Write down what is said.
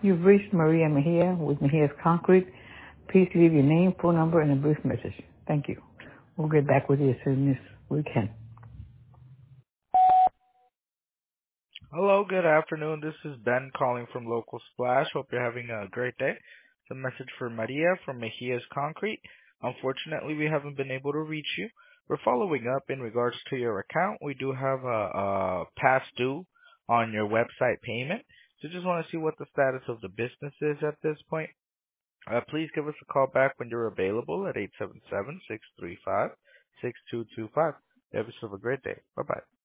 You've reached Maria Mejia with Mejia's Concrete. Please leave your name, phone number, and a brief message. Thank you. We'll get back with you as soon as we can. Hello, good afternoon. This is Ben calling from Local Splash. Hope you're having a great day. It's a message for Maria from Mejia's Concrete. Unfortunately, we haven't been able to reach you. We're following up in regards to your account. We do have a past due on your website payment. So just want to see what the status of the business is at this point. Please give us a call back when you're available at 877-635-6225. Have yourself a great day. Bye-bye.